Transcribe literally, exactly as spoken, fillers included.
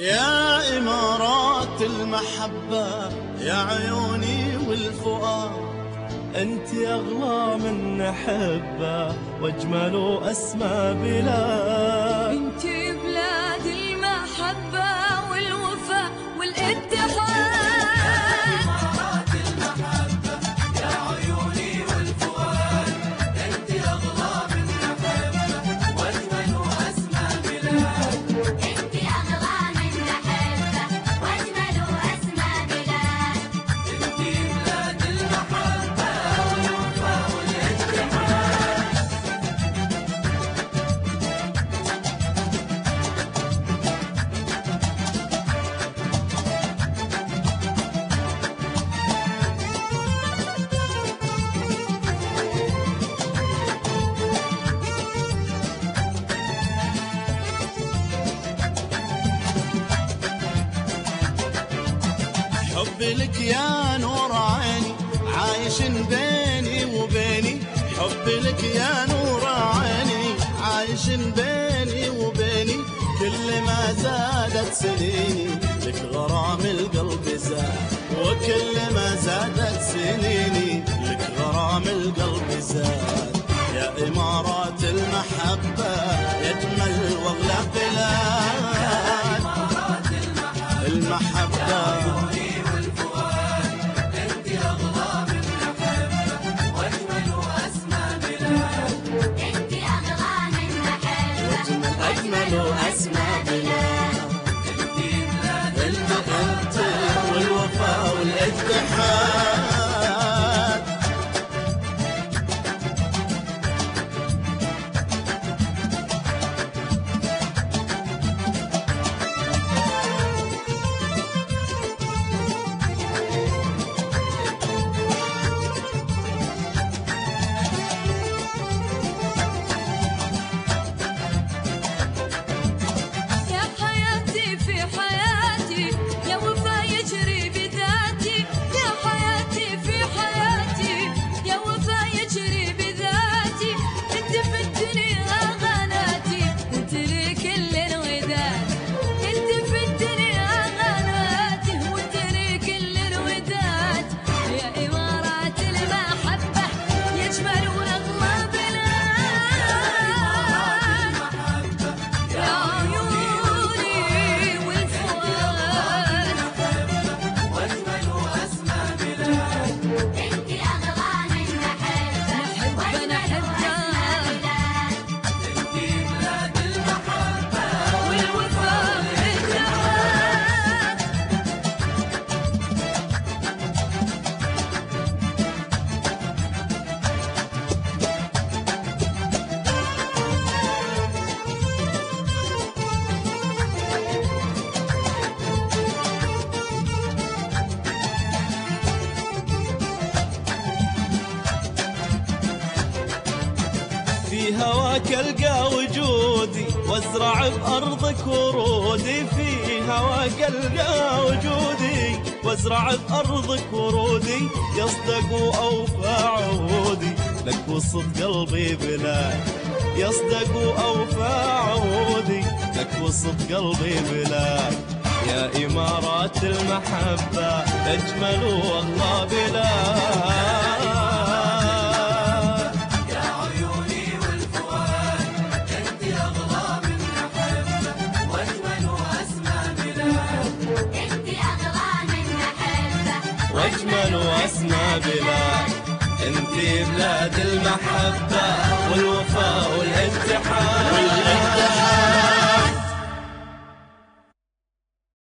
يا إمارات المحبة يا عيوني والفؤاد، انت اغلى من احبه واجمل واسمى بلاد. انت بلاد المحبه والوفاء والاتحاد. حبي لك يا نور عيني عايش بيني وبيني، حبي لك يا نور عيني عايش بيني وبيني، كل ما زادت سنيني لك غرام القلب زاد، وكل ما زادت سنيني لك غرام القلب زاد. يا إمارات المحبة يا أجمل وأغلى بلاد المحبة. أجمل وأسمى بلاد، انت والوفاء والاتحاد. في هواك القى وجودي وازرع بارضك ورودي، في هواك القى وجودي وازرع بارضك ورودي، يصدق واوفى عهودي لك وسط قلبي بلاد، يصدق واوفى عهودي لك وسط قلبي بلاد. يا إمارات المحبة أجمل واغلى بلاد. واجمل واسمى بلاد، انتي بلاد المحبة والوفاء